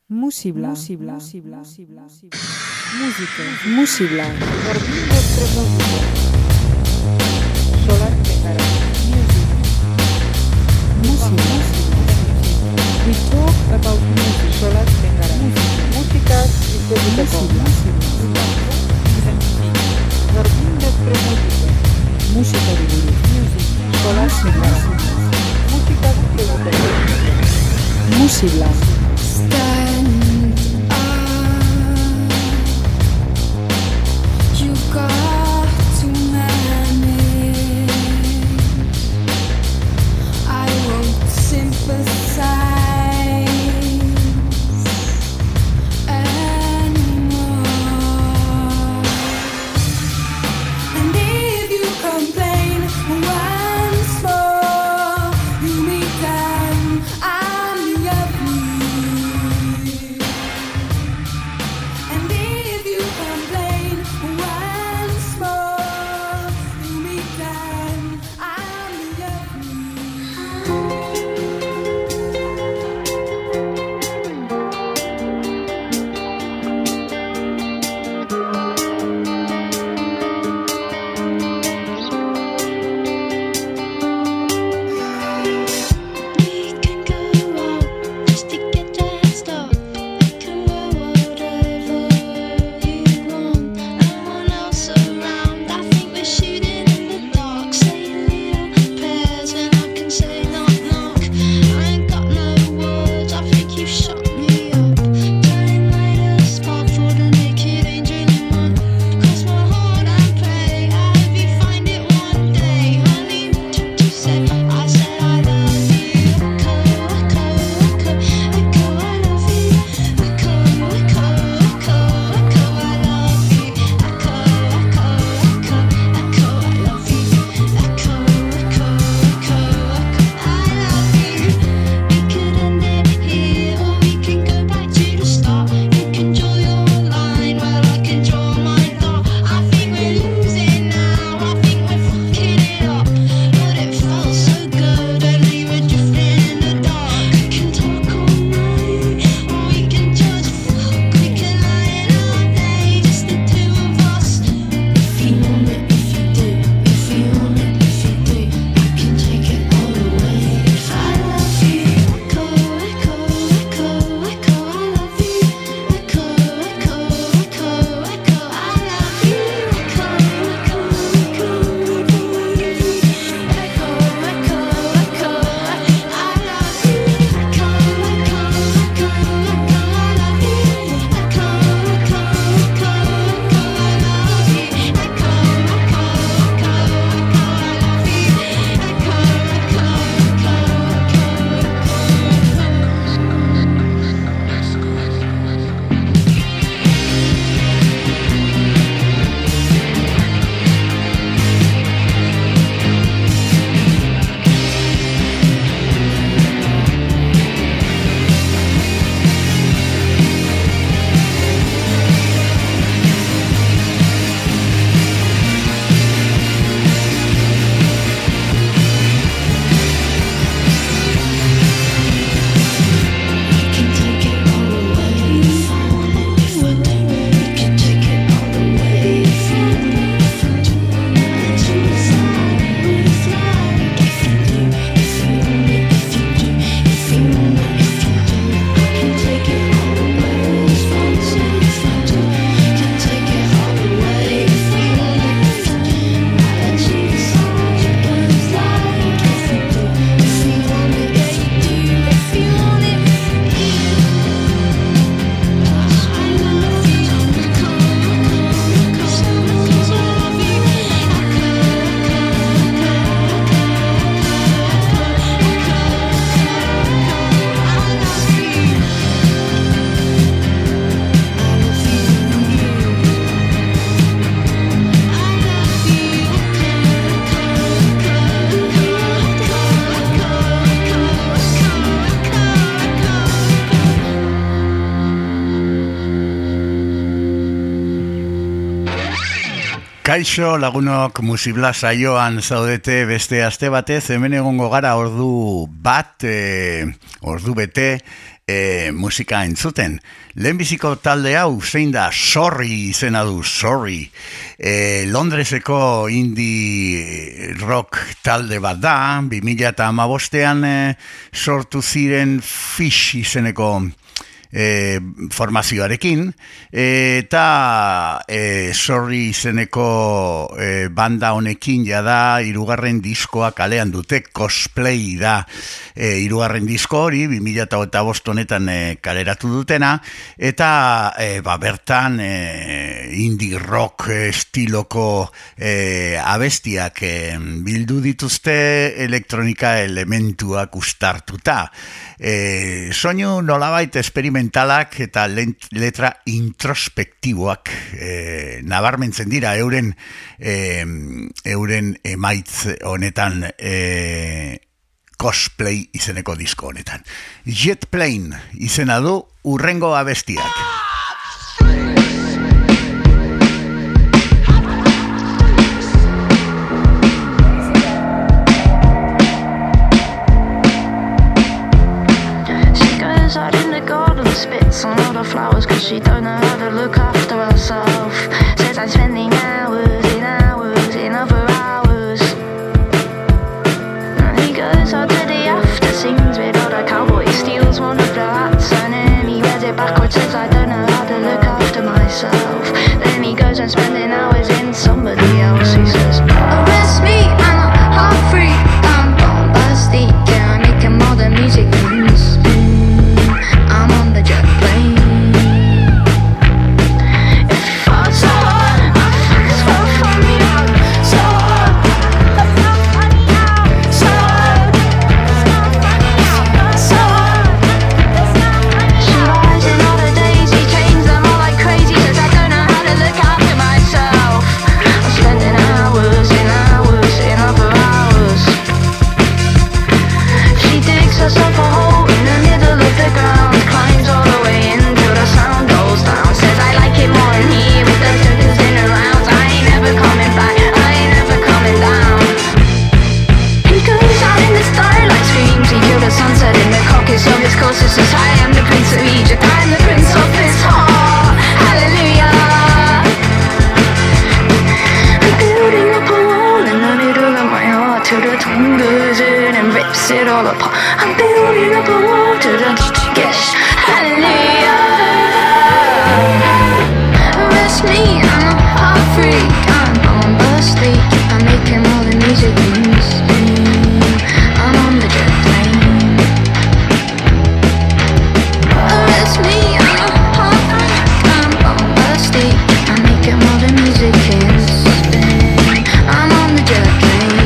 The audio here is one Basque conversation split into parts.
Musibla. Música. Musibla. Jardín de música. Solar de cara. Musibla. We talk about music. Solar de cara. Música y música. Jardín de música. Música de Music. Solar de cara. Música y música. Musibla. Stand up. You got too many. I won't sympathize anymore. And if you complain once more, you meet them. I'm the And if you complain once more, you meet them. I'm the We can go out just to get dressed up. We can wear whatever you want. No one else around. I think we're shooting in the dark. Say little prayers and I can say knock knock. I ain't got no words. I think you shut me up. Trying light a spark for the naked angel in mine. Cross my heart and pray. I hope you find it one day. Honey, what did you say? I said I love you. Echo, echo, echo, echo, I love you. Echo, echo, echo, echo, I love you. Echo, echo, echo, echo, I love you. Echo, echo, echo, echo, I love you. We could end it here, or we can go back to the start. You can draw your line, while I can draw my dot. I think we're losing now. I think we're fucking it up. But it felt so good when we were drifting in the dark. We can talk all night, or we can just fuck. We can lie in all day, just the two of us. If you want it, if you do, if you want it, if you do, I can take it all away. If I love you, echo, echo, echo, echo, I love you. Echo, echo, echo, echo, I love you. Echo, echo, echo, echo, I love you. Echo, echo, echo, I love you. Echo, echo, echo, echo, I love you. Echo, echo, echo, echo, I love you. Echo, echo, echo, echo, I love you. Echo, echo, echo, echo, I love you. Echo, echo, echo, echo, I love you. We can take it all away if I want it, if I do. We can take it all away if you want it, if I do. Let you fly, we fly. If you do, if you want it, if you do, if you want it, if you do. I can take it all away if I want it, if I do. Can take it all away if you want it, if you do. Let you fly, we fly. If you do, if you want it, if you do, if you want it. Kaixo lagunok, Musibla saioan zaudete beste aste batez, hemen egongo gara ordu bete, musika entzuten. Lehenbiziko talde hau zein da? Sorry izena du, Sorry. Londreseko indie rock talde bat da, 2015an sortu ziren Fish izeneko formazioarekin, eta Sorry izeneko banda honekin jada hirugarren diskoa kalean dute. Cosplay da hirugarren disko hori, 2015 honetan kaleratu dutena, eta bertan indie rock estiloko abestiak bildu dituzte, elektronika elementuak ustartuta. Soinu nolabait esperimentalak eta letra introspektiboak nabarmentzen dira euren emaitz honetan, Cosplay izeneko disko honetan. Jet Plane izena du hurrengo abestiak. Out in the garden, spits on all the flowers, cause she don't know how to look after herself. Says I'm spending hours in other hours. And he goes out to the after scenes with all the cowboy steals one of the hats, and then he wears it backwards, says I don't know how to look after myself. Then he goes and spending hours in somebody else. He says, arrest me, I'm a heart freak, I'm bombastic, yeah, I'm making modern music. I'm on the jet plane. If you fall so hard, my fuckers fall for me out. So hard, that's not funny out. So hard, that's not funny out. So hard, that's not funny out. She buys in all the daisy chains, them all like crazy. Says I don't know how to look after myself. I'm spending hours in other hours. She digs herself a hole in the middle of the ground, climbs all the way in till the sound goes down. Says I like it more in here with the circus in around. I ain't never coming back, I ain't never coming down. He goes out in the starlight, screams. He killed the sunset in the caucus of his closest. Says I am the prince of Egypt, I am the prince of his heart. Hallelujah. I'm building up a wall in the middle of my heart till the tongue goes in and rips it all apart. I'm building up a wall till the gets hallelujah. Arrest me, I'm a heart freak, I'm bombastic, I'm making all the music in Spain. I'm on the jet plane. Arrest me, I'm a heart freak, I'm bombastic, I'm making all the music in Spain. I'm on the jet plane.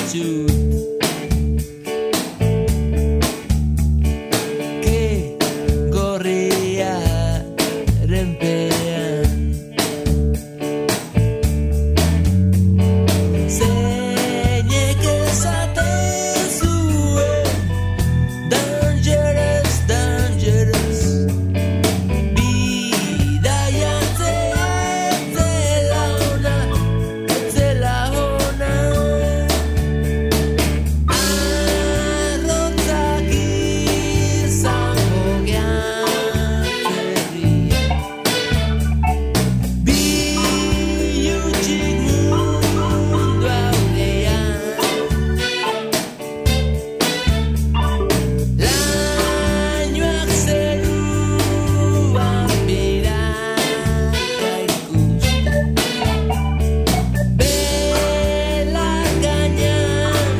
ditut. Ke gorriaren pean zeinek esaten zuen dangerous, dangerous bidaiatzea etzela ona, etzela ona arrotzak izango geantzerria bilutsik mundu aurrean lainoak zeruan biraka ikusten belar gainean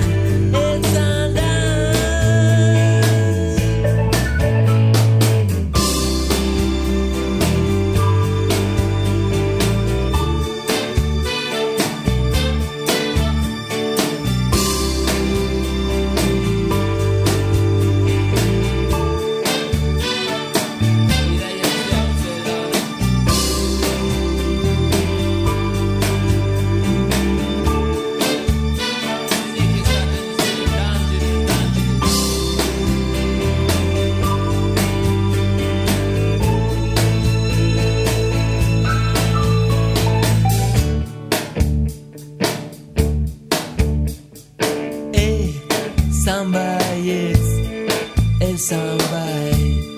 esan baietz, esan bai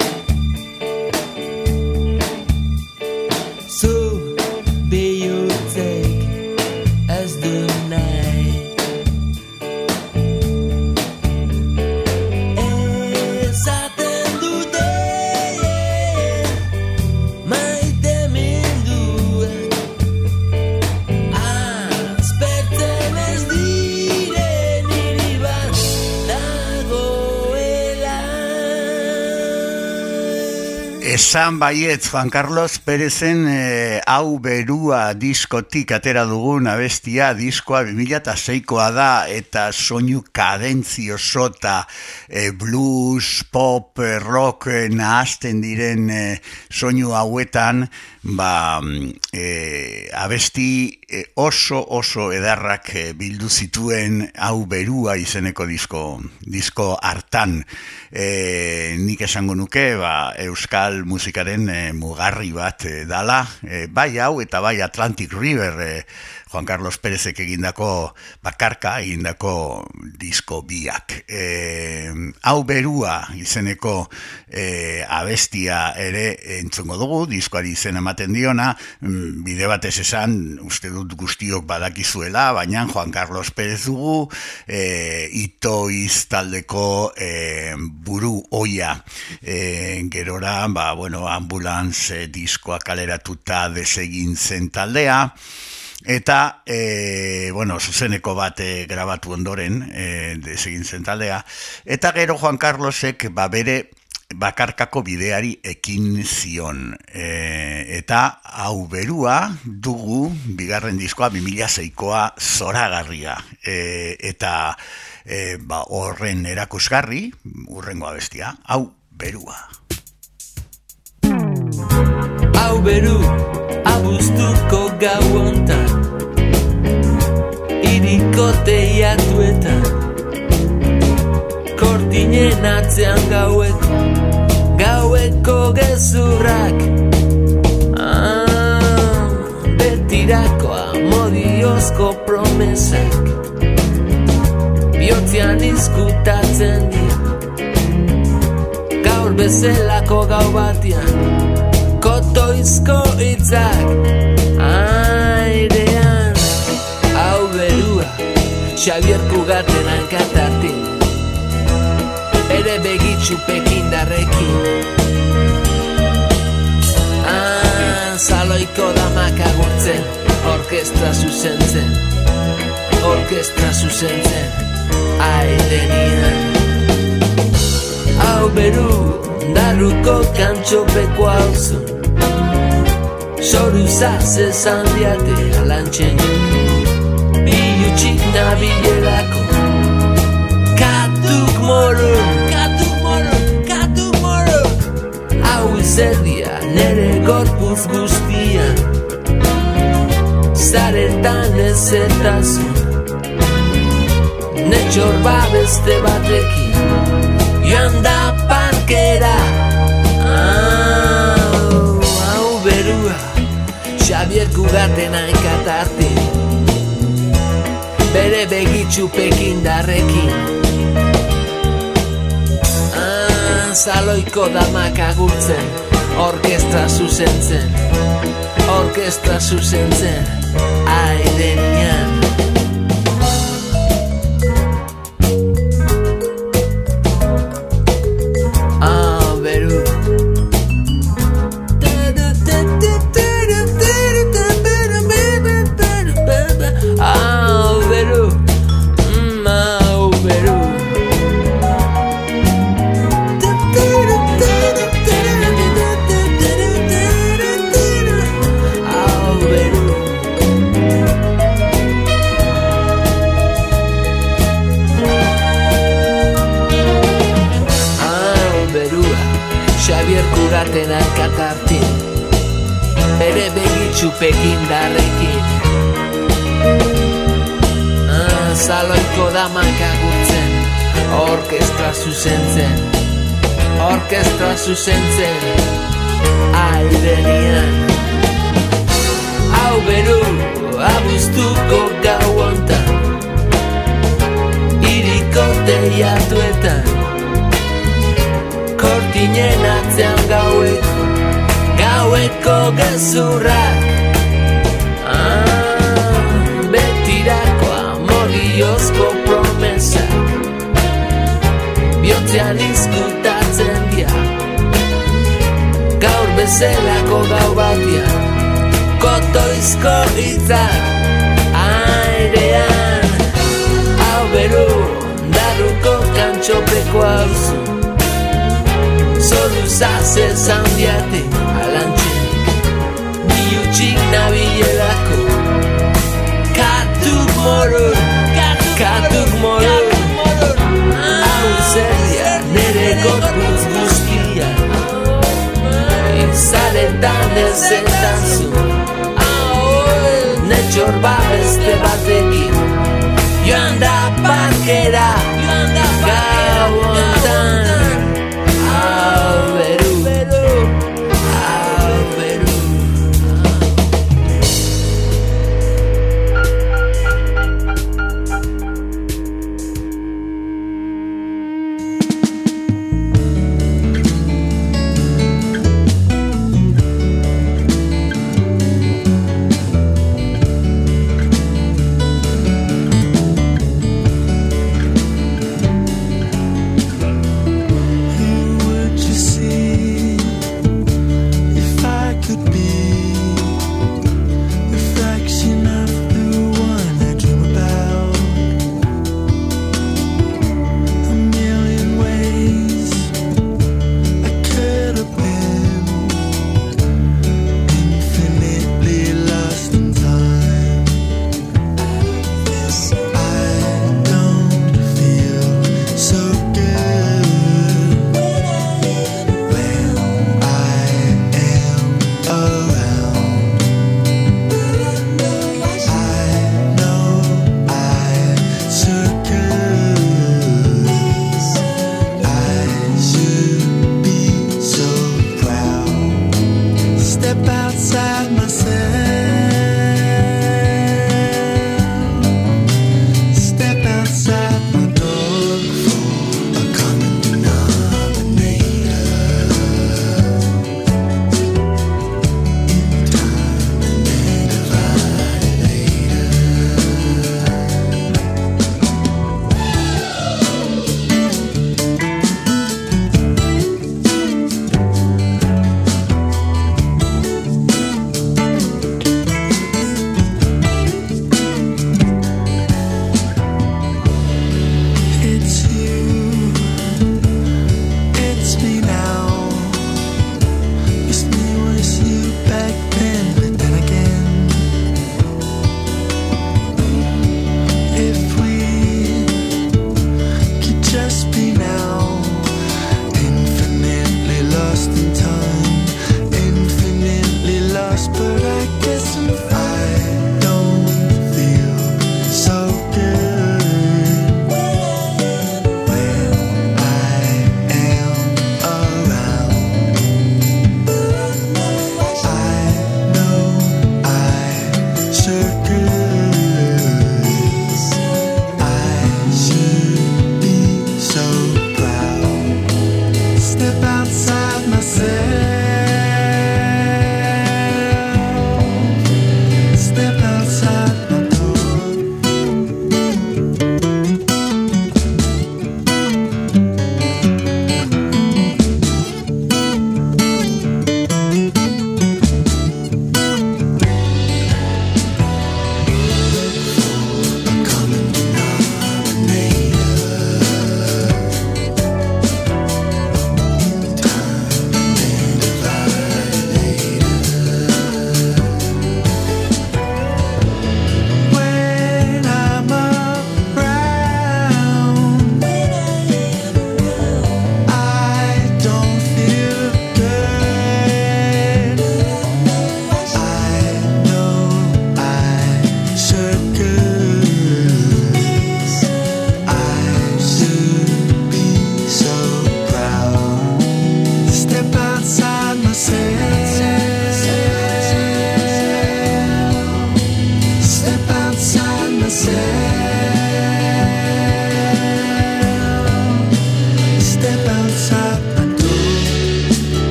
zu bihotzek ez du nahi esaten dute maite minduak aspertzen ez diren hiri bat dagoela. Esan baietz Juan Carlos Perezen hau berua diskotik atera dugun abestia, diskoa 2006koa da eta soinu kadentzioso eta blues, pop, rock nahazten diren soinu hauetan abesti oso edarrak bildu zituen hau berua izeneko disko hartan. Nik esango nuke euskal musikaren mugarri bat dala, bai hau eta bai Atlantic River, Juan Carlos Perezek egindako bakarka egindako disko biak. Hau berua izeneko abestia ere entzungo dugu, diskoari izen ematen diona, bide batez esan, uste dut guztiok badakizuela, baina Juan Carlos Perez dugu, Itoiz taldeko buru oia. Gerora, Ambulance diskoa kaleratuta desegin zen taldea, eta, zuzeneko bat grabatu ondoren, desegin zen taldea, eta gero Juan Carlosek bere bakarkako bideari ekin zion. Eta hau berua dugu, bigarren diskoa 2006koa zoragarria. Eta horren erakusgarri, urrengo abestia, hau berua. Hau beru, abuztuko gau hontan, hiriko teiatuetan, kortinen atzean gaueko gezurrak, betirako amodiozko promesak, bihotzean izkutatzen dira, gaur bezalako gau batian, kotoizko hitzak airean. Hau berua, Xavier Pugaten hankatartin, bere begitxupekin darrekin, zaloiko damak agurtzen, orkestra zuzentzen, airenian. Hau beru, darruko kantxopeko hauzun, soruzaz esan diate alantxen, bilutsik nabilerako, zerdia nere gorpuz guztian, zaretan ezetasun, netxor babeste batekin, joan da parkera. Hau berua, Xabier Kugatena ikatarte, bere begitxupekin darrekin. Zaloiko damak agurtzen, orkestra zuzentzen, airenian. Beru. Beru. Beru. Xabier Kugatena katartin, bere begitxupekin darrekin. Zaloiko damak agurtzen, orkestra zuzentzen, airenian. Hau beru, abuztuko gau hontan, iriko teiatuetan, kortinen atzean gaueko gezurrak. Betirako amodiozko promesak, bihotzean izkutatzen dira, gaur bezelako gau batian, kotoizko hitzak airean. Hau beru, darruko kantxopeko hauzu, zoruzaz ezan diate alantxenik, biutxik nabielako. Katuk morur, hau zerdia nere gorpuz guztian, izaretan ezetazu, netxor babeste batekin, joan da parkera, gau hontan. Beru.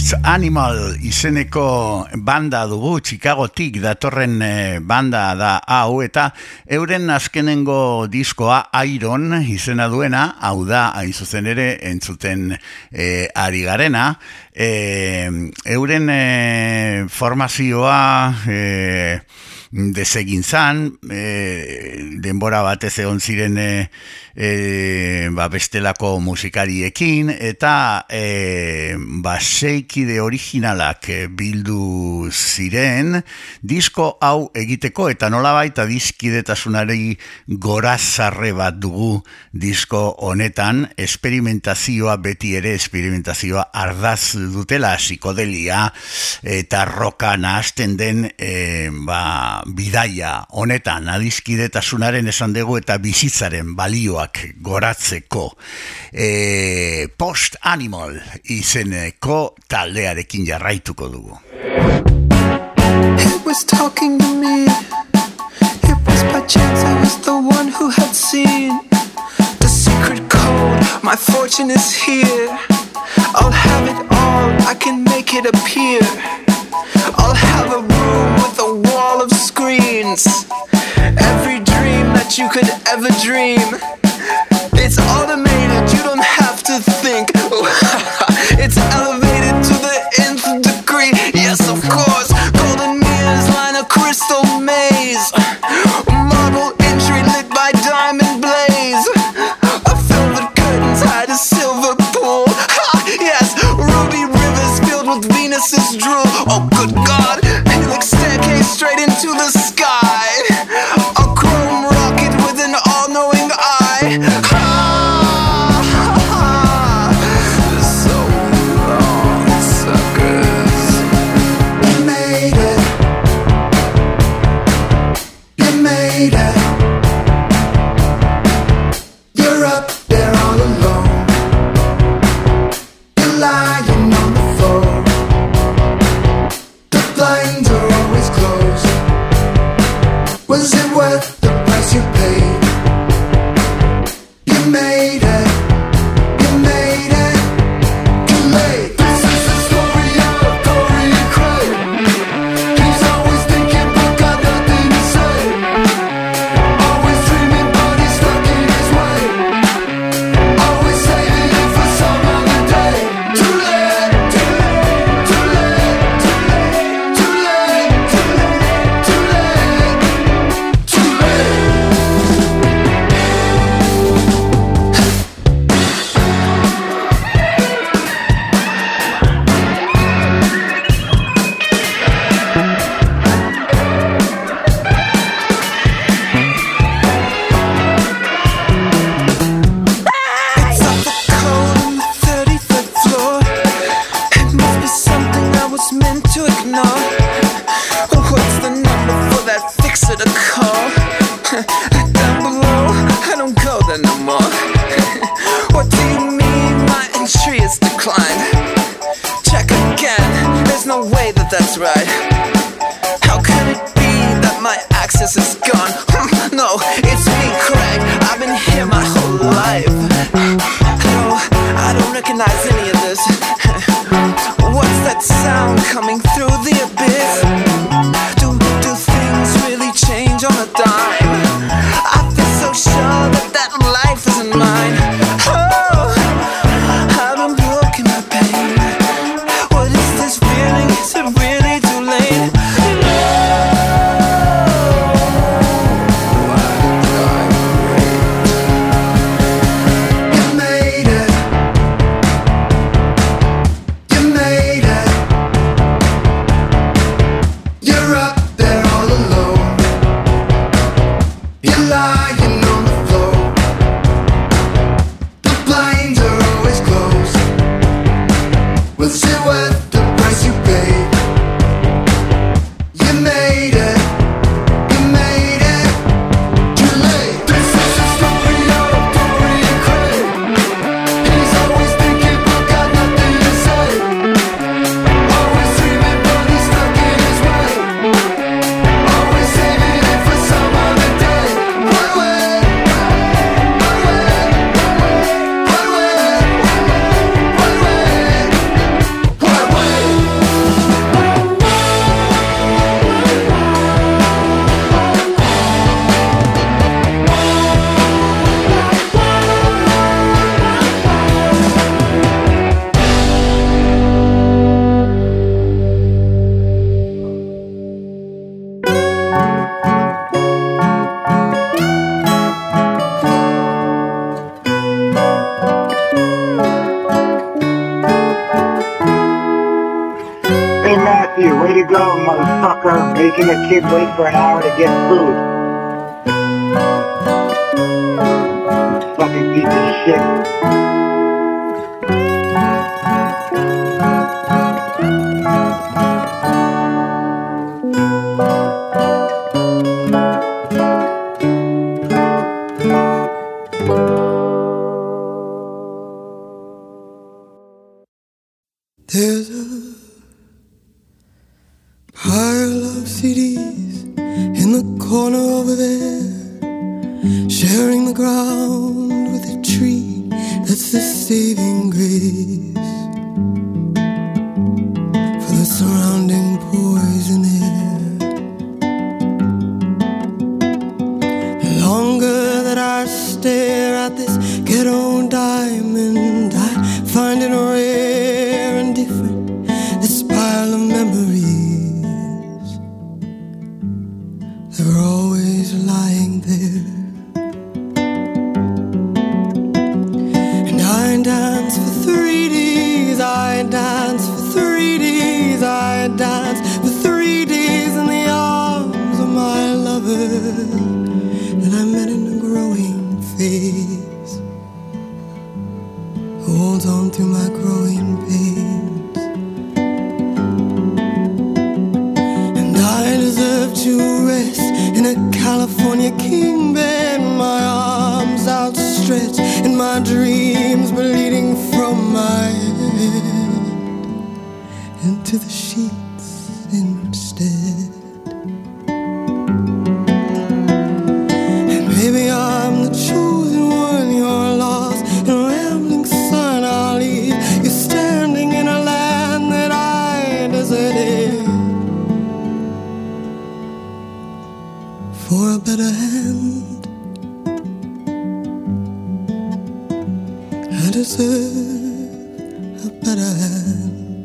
Post Animal izeneko banda dugu, Chicagotik datorren banda da hau, eta euren azkenengo diskoa Iron izena duena, hau da, hain zuzen ere, entzuten ari garena. Euren formazioa desegin zan, denbora batez egon ziren bestelako musikariekin, eta seikide originalak bildu ziren disko hau egiteko, eta nolabait adiskidetasunari gorazarre bat dugu disko honetan. Esperimentazioa beti ere, esperimentazioa ardaz dutela, psikodelia eta roka nahasten den bidaia honetan, adiskidetasunaren esan dugu eta bizitzaren balioak goratzeko. Post Animal izeneko taldearekin jarraituko dugu. It was talking to me. It was by chance I was the one who had seen the secret code. My fortune is here. I'll have it all. I can make it appear. I'll have a room with a wall of screens. Every dream that you could ever dream. It's automated, you don't have to think. It's elevated to the nth degree. Yes, of course. Golden mirrors line a crystal maze. Marble entry lit by diamond blaze. A velvet curtains hide a silver pool. Yes, ruby rivers filled with Venus's drool. Oh, good God, helix staircase straight into the sky. A chrome rocket with an all-knowing eye. So long, suckers. You made it. You made it. You're up there all alone. You're lying on the floor. The blinds are always closed. Was it worth the price you paid? You made it. You made it. Too late. This is the story of Dorian Gray. He's always thinking but got nothing to say. Always dreaming but he's stuck in his way. Always saving it for some other day. Too late. Too late. Too late. Too late. Too late. Too late. Too late. Too late. It's off the code on the 33rd floor. It must be something I was meant to ignore. What's the number for that fixer to call? Down below, I don't go there no more. What do you mean my entry is declined? Check again, there's no way that that's right. How can it be that my access is gone? No, it's me, Craig. I've been here my whole life. No, I don't recognize any of this. What's that sound coming through the abyss? Do things really change on a dime? I feel so sure that life isn't mine. Oh, I've been broken by pain. What is this feeling? Is it really too late? You made it. making a kid wait for an hour to get food. Fucking piece of shit. There's a pile of CDs in the corner over there, sharing the ground with a tree that's the saving grace for the surrounding poison air. The longer that I stare at this ghetto diamond, I find it rare and different, this pile of memories. They're always lying there. And I dance for 3 days, I dance for 3 days, I dance for 3 days in the arms of my lover that I met in a growing phase, who holds on through my growing pains. And I deserve to rest in a California king bed, my arms outstretched and my dreams bleeding from my head into the sheets instead. And maybe I'm the chosen one, you're lost and rambling son. I'll leave you standing in a land that I deserted for a better hand. I deserve a better hand.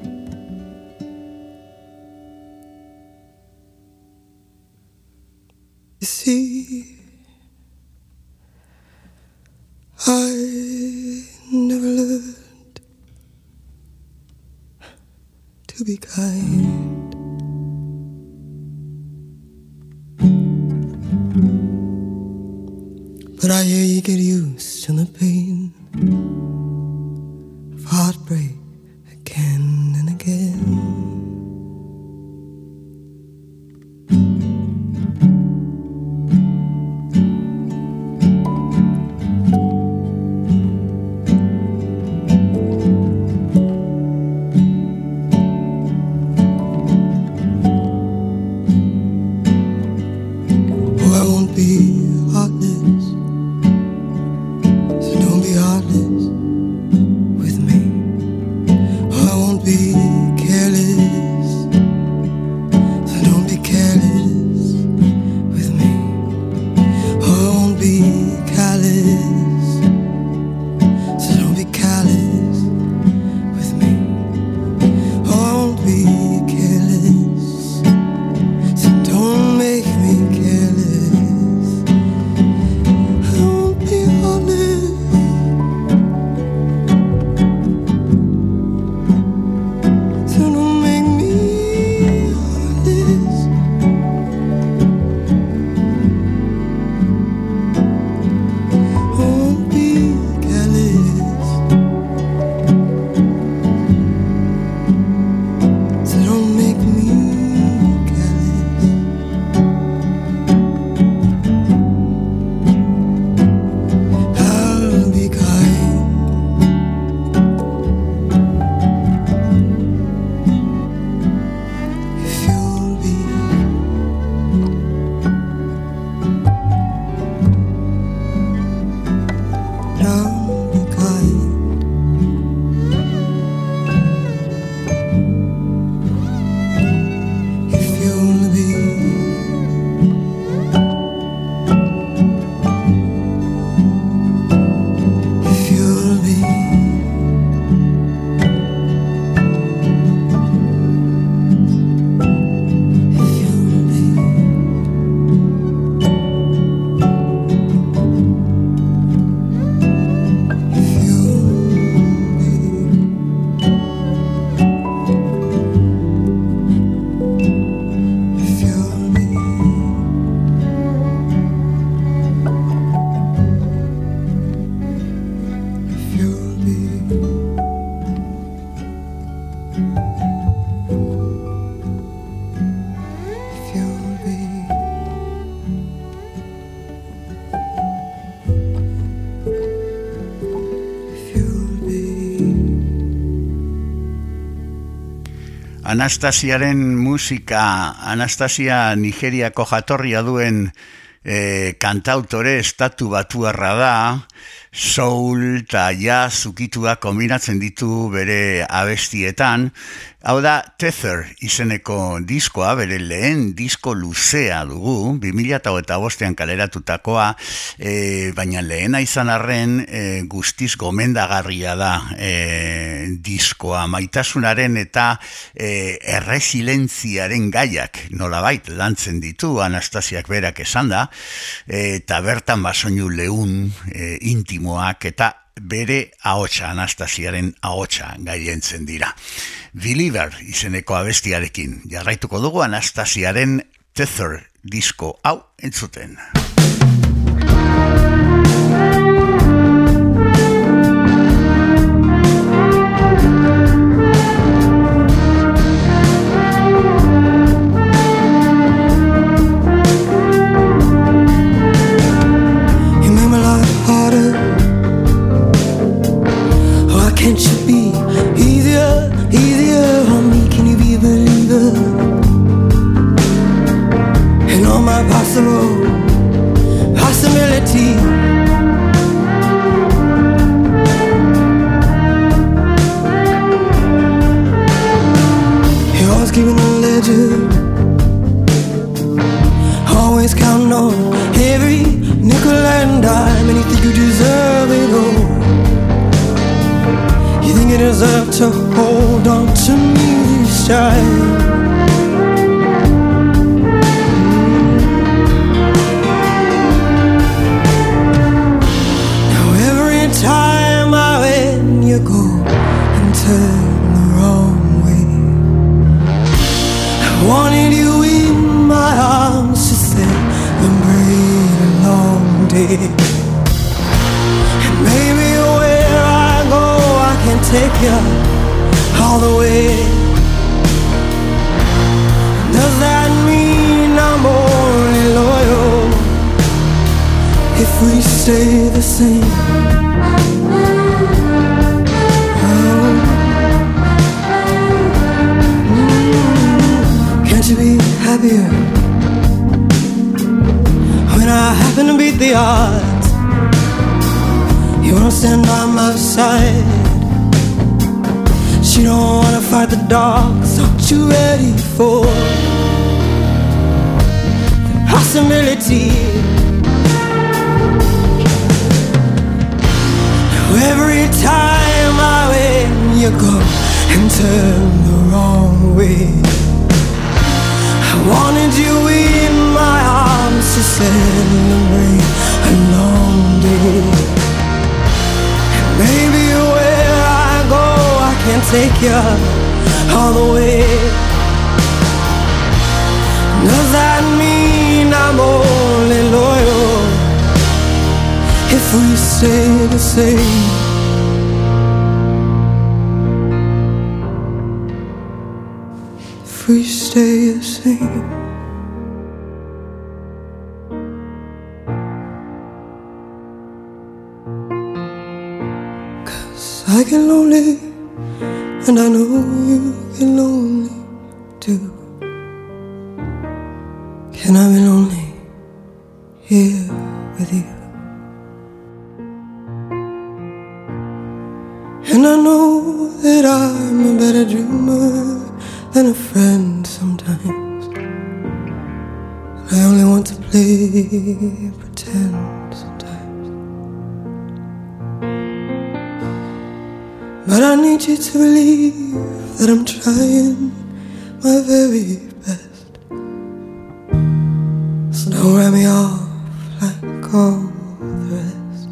You see, I never learned to be kind. But I hear you get used to the pain of heartbreak again and again. Oh, I won't be heartless, so don't be heartless with me. Anastasiaren musika, Anastasia Nigeriako jatorria duen kantautore estatu batuarra da, soul eta jazz ukitua kombinatzen ditu bere abestietan. Hau da Tether izeneko diskoa, bere lehen disko luzea dugu, 2005an kaleratutakoa, baina lehena izan arren guztiz gomendagarria da diskoa. Maitasunaren eta erresilentziaren gaiak nolabait lantzen ditu Anastasiak berak esan da, eta bertan basoinu leun intimoak eta bere ahotsa, Anastasiaren ahotsa gailentzen dira. Believer izeneko abestiarekin jarraituko dugu Anastasiaren Tether disko hau entzuten. Can't you be easier on me? Can you be a believer in all my possibility? You're always keeping the ledger, always counting on every nickel and dime, and you think you deserve it all. You think you deserve to hold on to me this time. Now every time I win, you go and turn the wrong way. I wanted you in my arms to celebrate a long day. And maybe where I go, I can take you all the way. Does that mean I'm only loyal if we stay the same? Can't you be happier when I happen to beat the odds? You wanna stand by my side, you don't wanna fight the dogs. Aren't you ready for the possibility? Now every time I win, you go and turn the wrong way. I wanted you in my arms to celebrate a long day. And maybe where I go, I can take you all the way. Does that mean I'm only loyal if we stay the same? If we stay the same. I get lonely, and I know you get lonely too. Can I be lonely here with you? And I know that I'm a better dreamer than a friend sometimes. I only want to play pretend sometimes. But I need you to believe that I'm trying my very best. So don't write me off like all the rest.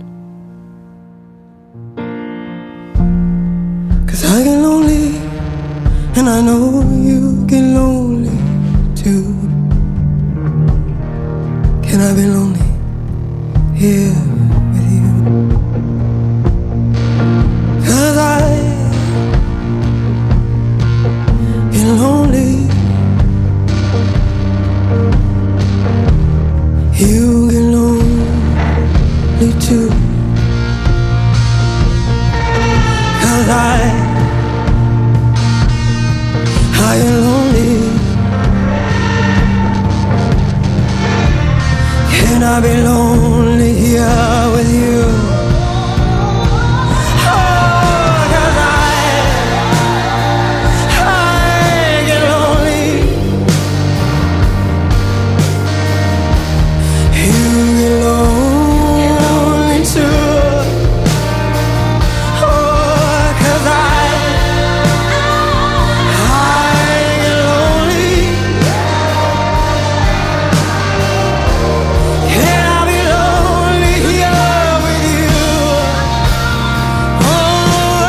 'Cause I get lonely, and I know you get lonely too. Can I be lonely here with you? 'Cause I get lonely, you get lonely too. 'Cause I get I be lonely here with you? Oh, 'cause I get lonely. You get lonely too. Oh, 'cause I get lonely. And I'll be lonely here with you. Oh,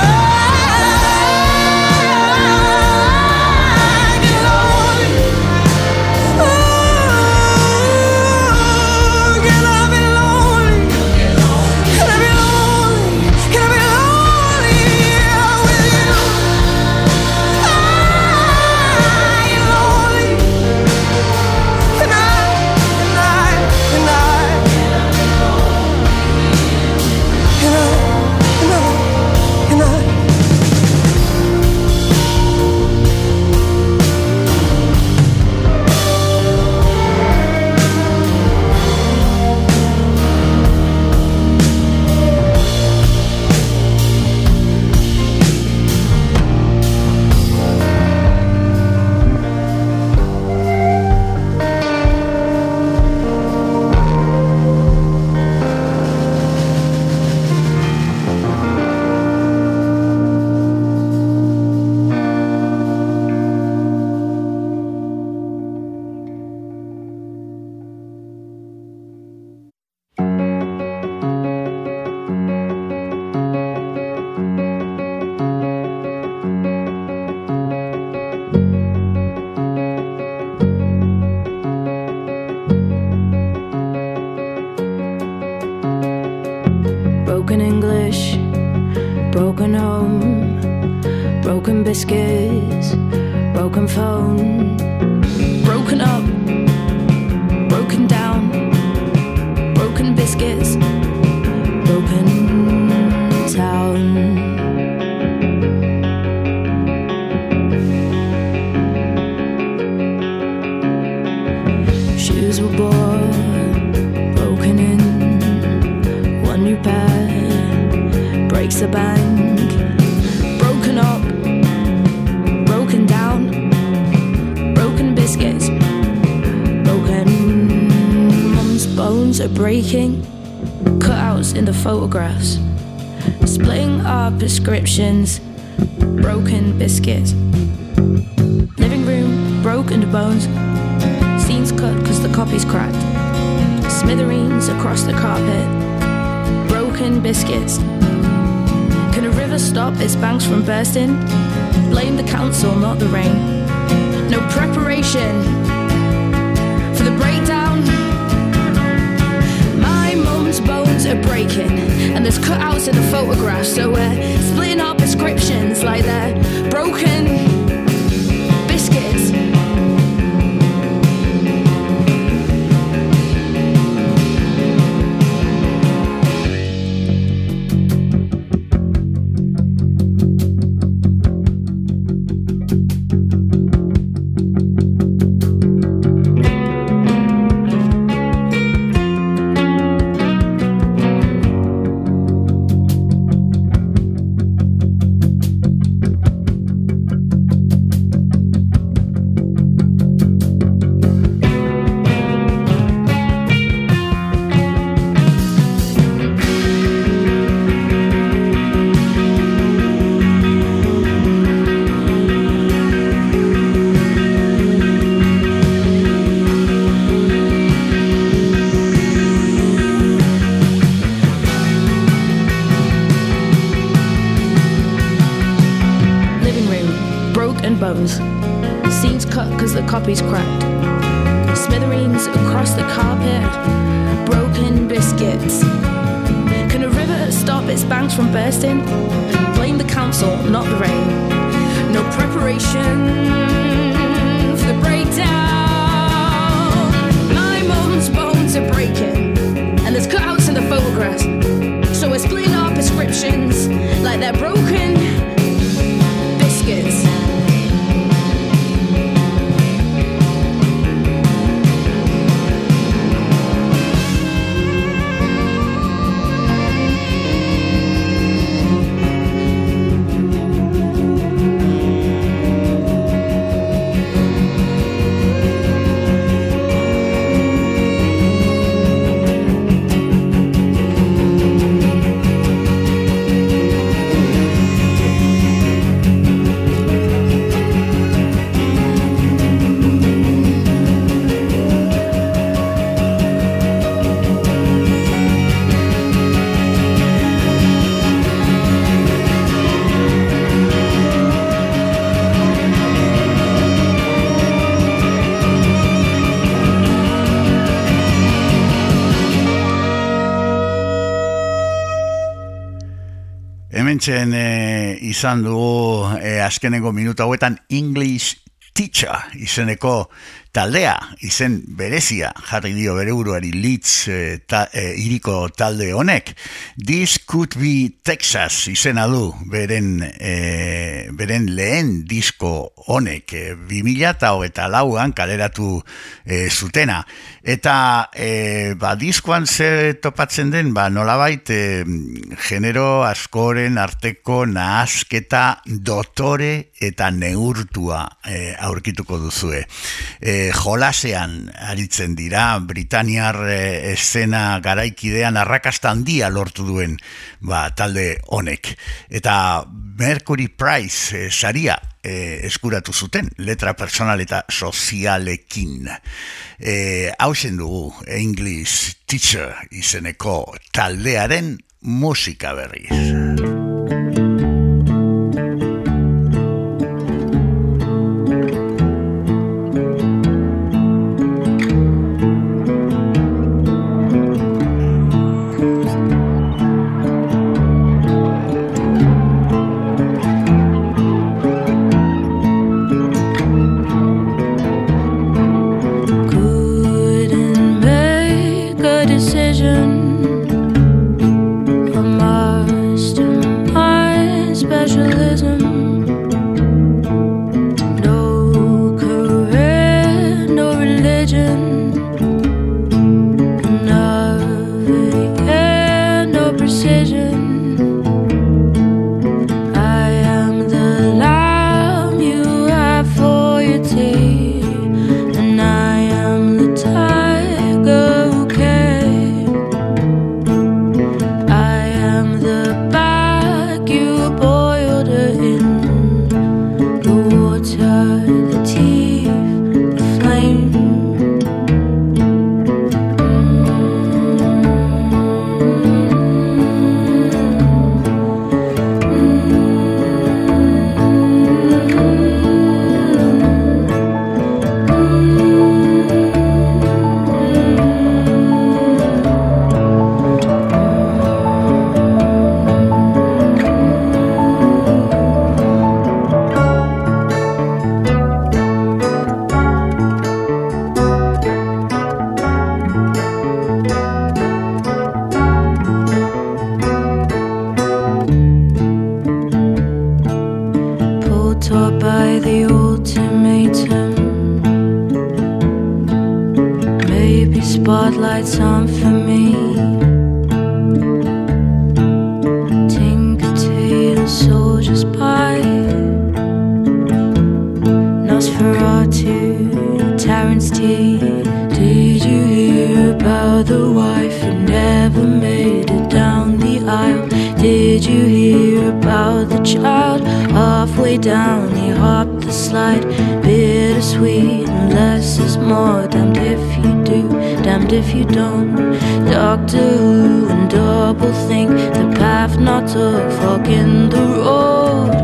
I get lonely. Oh, can I be lonely? Can I be lonely? Can I be lonely here with you? I get lonely. And I Broken English, broken home, broken biscuits, broken phone, broken up, broken down, broken biscuits, broken town. Shoes were bought, broken in, one new pair breaks the bank, broken up, broken down, broken biscuits, broken. Mum's bones are breaking, cutouts in the photographs, splitting our prescriptions, broken biscuits. Living room broken to bones, scenes cut cause the copy's cracked, smithereens across the carpet, broken biscuits. Can a river stop its banks from bursting? Blame the council, not the rain. No preparation for the breakdown. My mum's bones are breaking, and there's cutouts in the photographs, so we're splitting our prescriptions like they're broken biscuits. bones. Scenes cut cause the copy's cracked. Smithereens across the carpet. Broken biscuits. Can a river stop its banks from bursting? Blame the council, not the rain. No preparation for the breakdown. My mum's bones are breaking, and there's cutouts in the photographs. So we're splitting our prescriptions like they're broken biscuits. Hementxen izan dugu azkenengo minutu hauetan English Teacher izeneko taldea, izen berezia jarri dio bere buruari Leeds hiriko talde honek. This Could Be Texas izena du beren lehen disko honek 2024an kaleratu zutena. Eta diskoan ze topatzen den, nolabait genero askoren arteko nahasketa dotore eta neurtua aurkituko duzue. Jolasean aritzen dira, Britaniar eszena garaikidean arrakasta handia lortu duen talde honek. Eta Mercury Prize saria eskuratu zuten, letra personal eta sozialekin. Hauzen dugu English Teacher izeneko taldearen musika berriz. spotlights on for me. Tinker soldiers by Nosferatu, Terrence T. Did you hear about the wife who never made it down the aisle? Did you hear about the child halfway down? He hopped the slide, bittersweet, and less is more. Damned if you do, damned if you don't. Doctor Who and double think the path not took, fork in the road.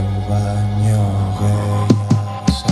baino gehiago.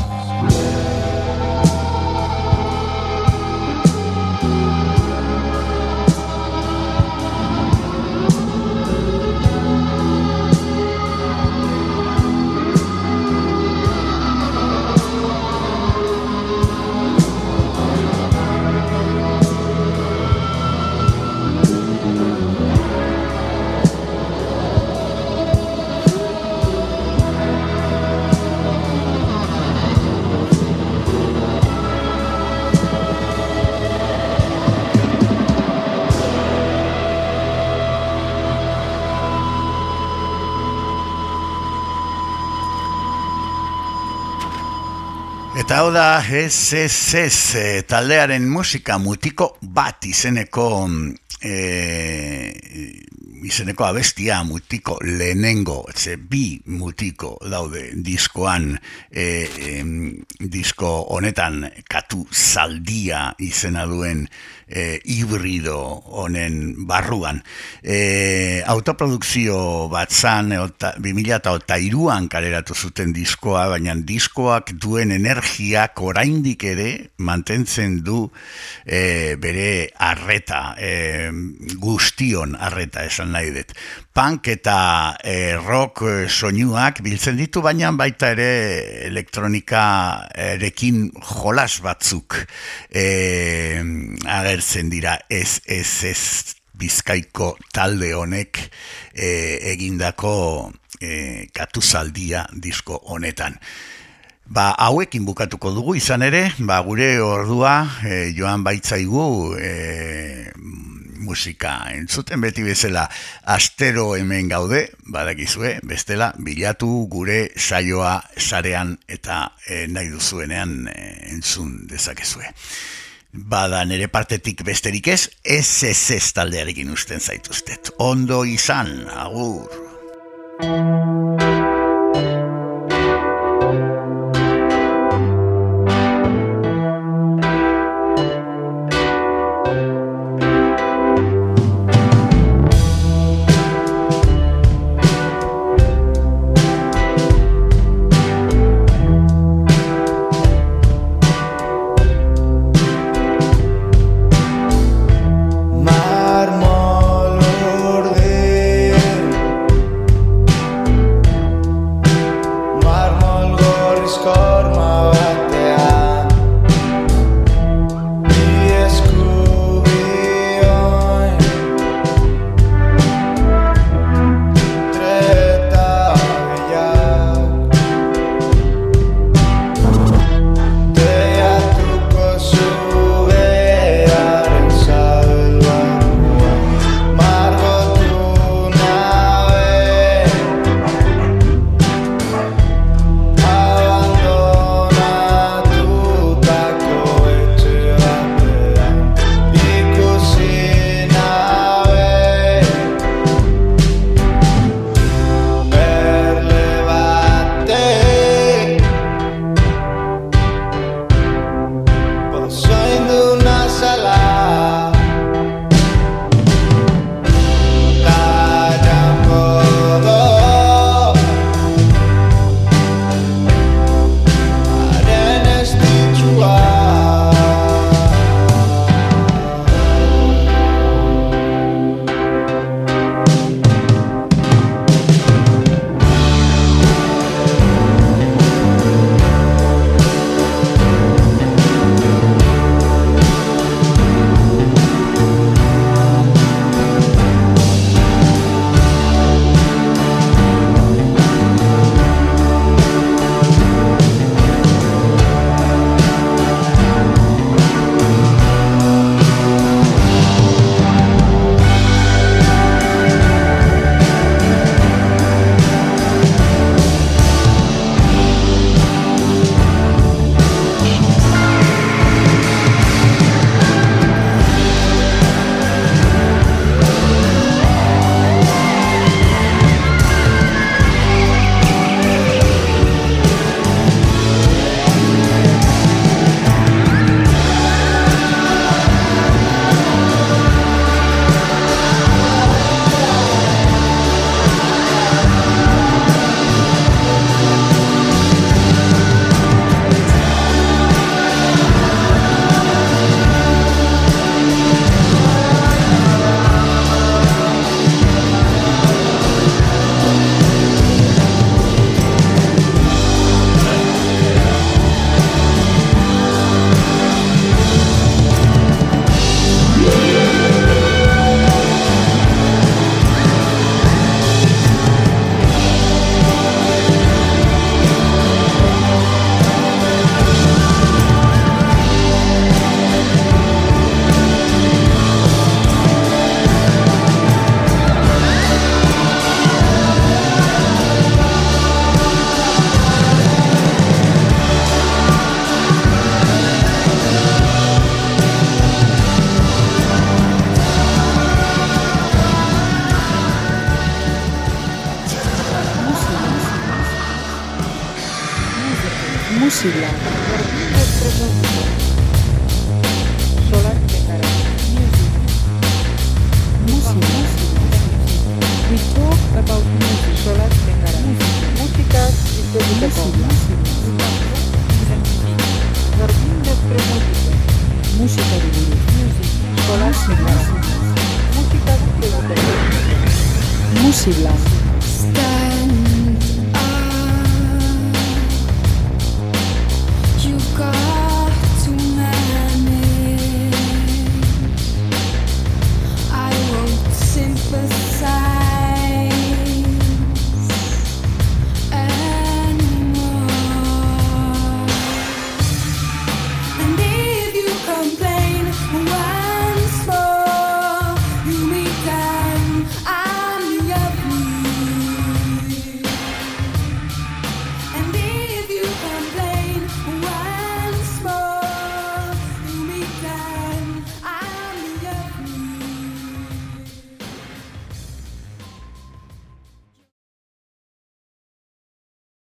Eta hau da SSS taldearen musika mutiko bat izeneko abestia mutiko lehenengo, bi mutiko daude diskoan, disko honetan katu zaldia izena duen hibrido honen barruan. Autoprodukzio bat zan 2003an kaleratu zuten diskoa, baina diskoak duen energiak oraindik ere mantentzen du bere arreta, guztion arreta esan nahi dut. Punk eta rock soinuak biltzen ditu, baina baita ere elektronikarekin jolas batzuk agertzen dira. Ez Bizkaiko talde honek egindako katuzaldia disko honetan. Hauekin bukatuko dugu, izan ere, gure ordua joan baitzaigu musika entzuten beti bezala astero hemen gaude, badakizue, bestela bilatu gure saioa sarean eta nahi duzuenean entzun dezakezue. Bada nere partetik besterik ez, SSS taldearekin usten zaituztet. Ondo izan, agur! Marmol urde Musibla. Jardín despre música. Solar Tekara. Musibla. We talk about music. Solar Tekara. Músicas históricas. Jardín despre música. Música divina. Solar Tekara. Músicas históricas. Musibla.